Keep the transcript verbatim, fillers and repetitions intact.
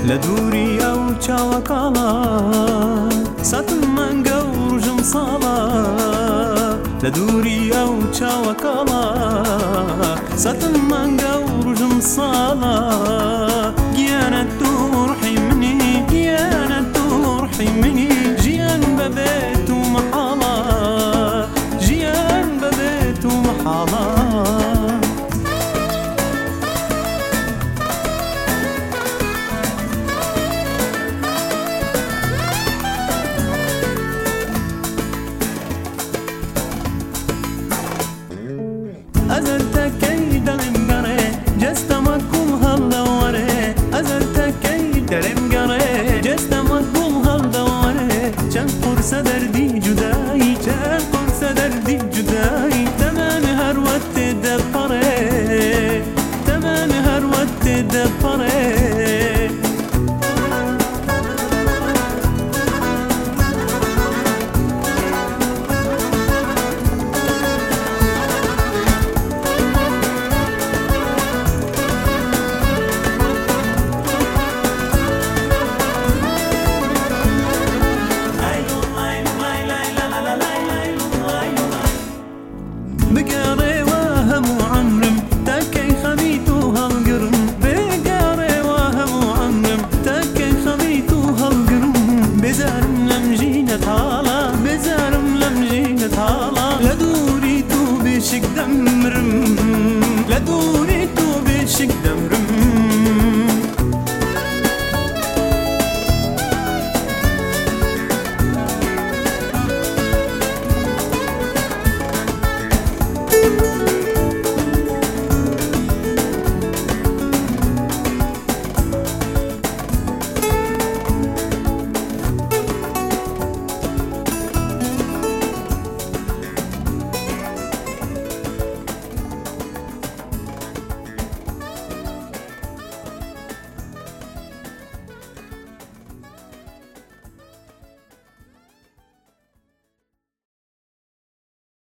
لدوري أو چاوكالا ساتن مانگا و رجم صالا لدوري أو چاوكالا ساتن مانگا و رجم صالا جيانة روحي مني جيانة روحي مني جيان ببيت ومحالا جيان ببيت ومحالا أزلت كيد المقري جست مكم هالدوري أزلت كيد المقري جست مكم هالدوري كان قرص دردي جداي كان قرص دردي جداي تمام هروت دبري تمام هروت دبري